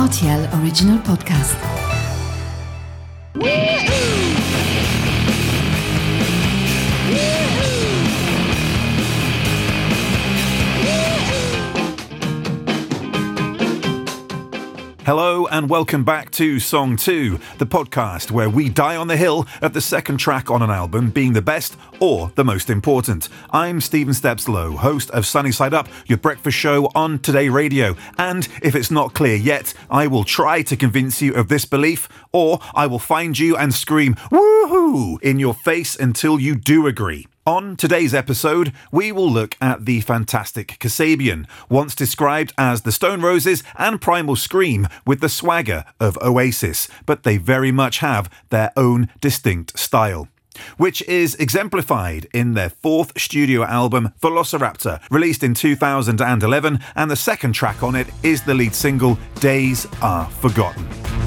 RTL Original Podcast. Hello and welcome back to Song 2, the podcast where we die on the hill of the second track on an album being the best or the most important. I'm Stephen Stepslow, host of Sunny Side Up, your breakfast show on Today Radio. And if it's not clear yet, I will try to convince you of this belief, or I will find you and scream woohoo in your face until you do agree. On today's episode, we will look at the fantastic Kasabian, once described as the Stone Roses and Primal Scream with the swagger of Oasis, but they very much have their own distinct style, which is exemplified in their fourth studio album, Velociraptor, released in 2011, and the second track on it is the lead single, Days Are Forgotten.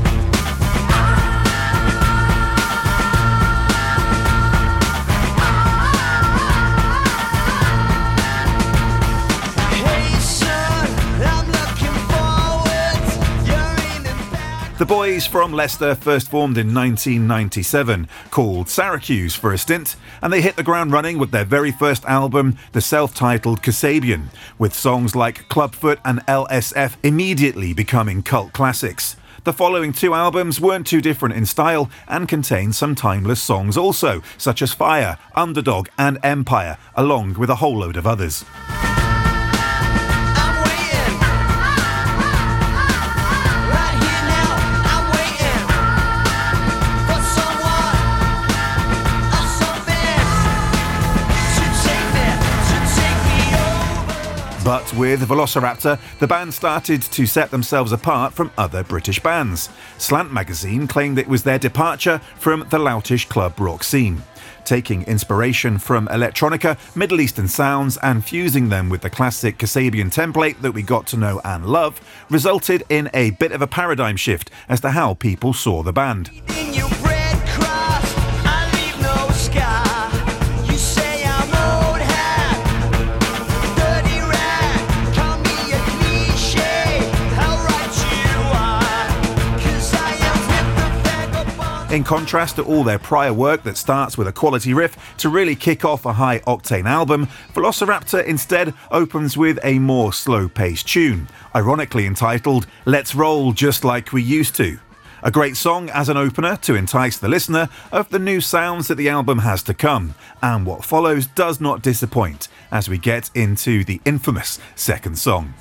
The boys from Leicester first formed in 1997, called Syracuse for a stint, and they hit the ground running with their very first album, the self-titled Kasabian, with songs like Clubfoot and LSF immediately becoming cult classics. The following two albums weren't too different in style and contained some timeless songs also, such as Fire, Underdog and Empire, along with a whole load of others. But with Velociraptor, the band started to set themselves apart from other British bands. Slant magazine claimed it was their departure from the loutish club rock scene. Taking inspiration from electronica, Middle Eastern sounds and fusing them with the classic Kasabian template that we got to know and love, resulted in a bit of a paradigm shift as to how people saw the band. In contrast to all their prior work that starts with a quality riff to really kick off a high-octane album, Velociraptor instead opens with a more slow-paced tune, ironically entitled Let's Roll Just Like We Used To. A great song as an opener to entice the listener of the new sounds that the album has to come, and what follows does not disappoint as we get into the infamous second song.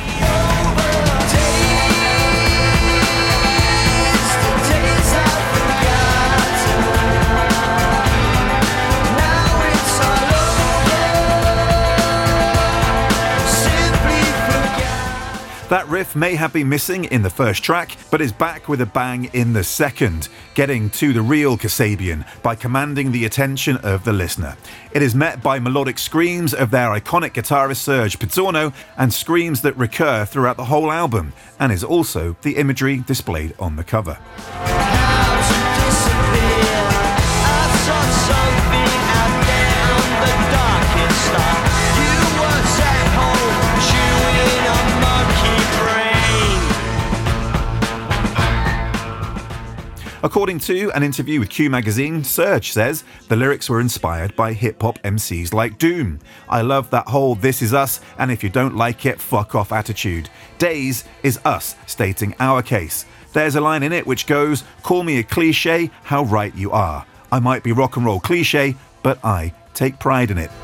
That riff may have been missing in the first track, but is back with a bang in the second, getting to the real Kasabian by commanding the attention of the listener. It is met by melodic screams of their iconic guitarist Serge Pizzorno and screams that recur throughout the whole album, and is also the imagery displayed on the cover. According to an interview with Q Magazine, Serge says the lyrics were inspired by hip-hop MCs like Doom. I love that whole "this is us, and if you don't like it, fuck off" attitude. Days is us stating our case. There's a line in it which goes, "Call me a cliche, how right you are. I might be rock and roll cliche, but I take pride in it."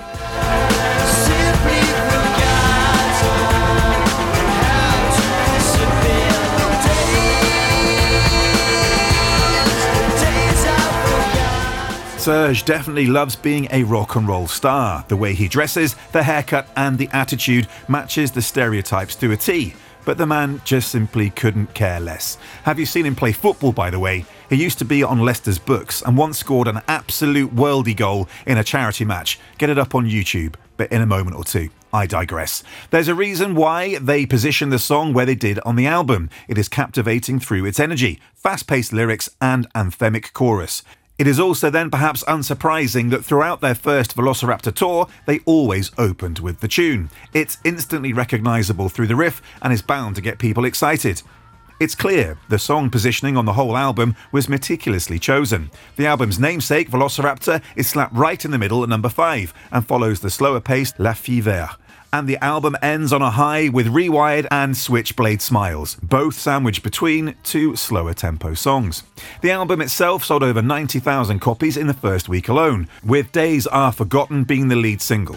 Serge definitely loves being a rock and roll star. The way he dresses, the haircut and the attitude matches the stereotypes to a T. But the man just simply couldn't care less. Have you seen him play football, by the way? He used to be on Leicester's books and once scored an absolute worldie goal in a charity match. Get it up on YouTube, but in a moment or two. I digress. There's a reason why they positioned the song where they did on the album. It is captivating through its energy, fast-paced lyrics and anthemic chorus. It is also then perhaps unsurprising that throughout their first Velociraptor tour, they always opened with the tune. It's instantly recognisable through the riff and is bound to get people excited. It's clear the song positioning on the whole album was meticulously chosen. The album's namesake, Velociraptor, is slapped right in the middle at number 5 and follows the slower-paced La Fille Verte. And the album ends on a high with Rewired and Switchblade Smiles, both sandwiched between two slower tempo songs. The album itself sold over 90,000 copies in the first week alone, with Days Are Forgotten being the lead single.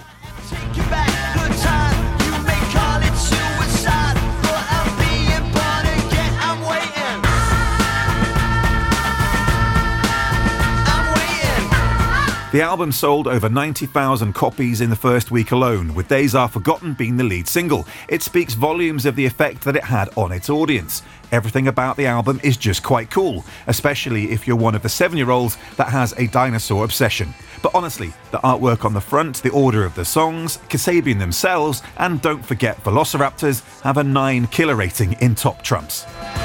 The album sold over 90,000 copies in the first week alone, with Days Are Forgotten being the lead single. It speaks volumes of the effect that it had on its audience. Everything about the album is just quite cool, especially if you're one of the 7-year-olds that has a dinosaur obsession. But honestly, the artwork on the front, the order of the songs, Kasabian themselves, and don't forget Velociraptors have a 9 killer rating in Top Trumps.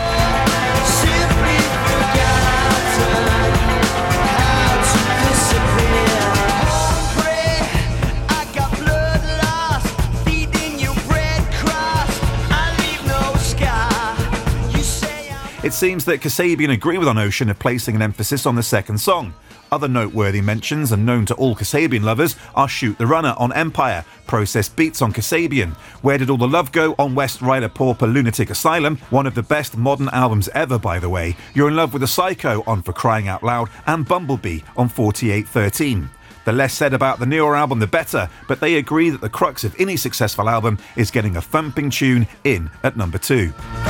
It seems that Kasabian agree with Ocean of placing an emphasis on the second song. Other noteworthy mentions and known to all Kasabian lovers are Shoot the Runner on Empire, Process Beats on Kasabian, Where Did All the Love Go on West Rider Pauper Lunatic Asylum, one of the best modern albums ever by the way, You're in Love with a Psycho on For Crying Out Loud, and Bumblebee on 4813. The less said about the newer album the better, but they agree that the crux of any successful album is getting a thumping tune in at number 2.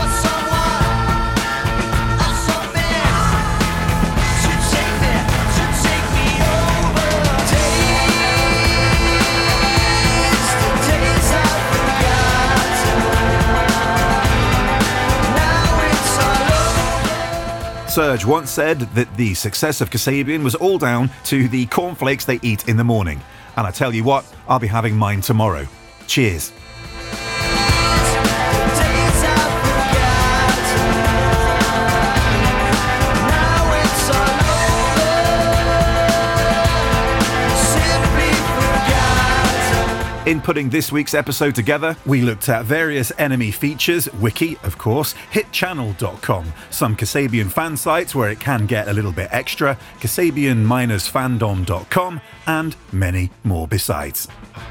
Serge once said that the success of Kasabian was all down to the cornflakes they eat in the morning. And I tell you what, I'll be having mine tomorrow. Cheers. In putting this week's episode together, we looked at various enemy features, Wiki, of course, hitchannel.com, some Kasabian fan sites where it can get a little bit extra, Kasabian-fandom.com, and many more besides.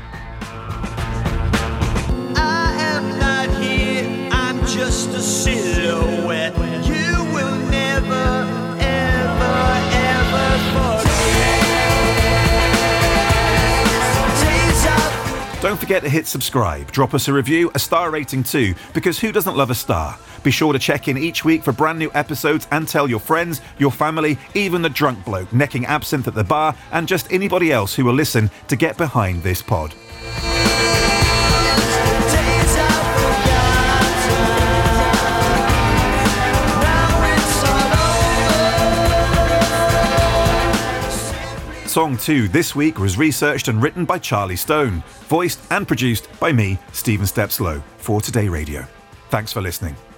I am not here, I'm just a silhouette. You will never, ever, ever forget. Don't forget to hit subscribe, drop us a review, a star rating too, because who doesn't love a star? Be sure to check in each week for brand new episodes and tell your friends, your family, even the drunk bloke necking absinthe at the bar, and just anybody else who will listen to get behind this pod. Song 2 this week was researched and written by Charlie Stone, voiced and produced by me, Stephen Stepslow, for Today Radio. Thanks for listening.